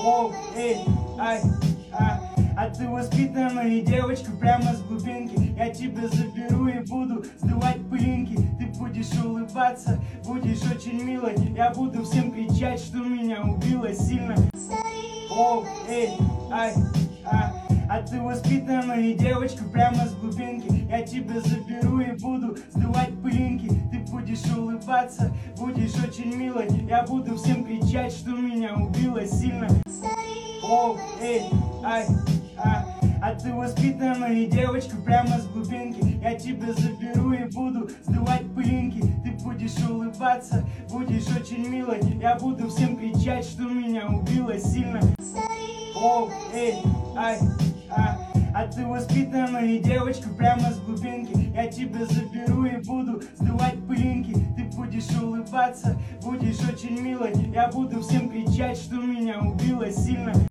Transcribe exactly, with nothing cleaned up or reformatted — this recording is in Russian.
О, эй, ай, а, а ты воспитанная девочка прямо с глубинки. Я тебя заберу и буду сдувать пылинки. Ты будешь улыбаться, будешь очень милой. Я буду всем кричать, что меня убило сильно. О, эй, ай, а, а ты воспитанная девочка прямо с глубинки. Я тебя заберу и буду сдувать пылинки. Ты будешь улыбаться, будешь очень милой. Я буду всем кричать, что меня убило сильно. О, эй, ай, а, а ты воспитанная девочка прямо с глубинки. Я тебя заберу и буду сдувать пылинки. Ты будешь улыбаться, будешь очень милой. Я буду всем кричать, что меня убило сильно. О, эй, ай, а, а ты воспитанная девочка прямо с глубинки. Я тебя заберу и буду сдувать пылинки. Ты будешь улыбаться, будешь очень милой. Я буду всем кричать, что меня убило сильно.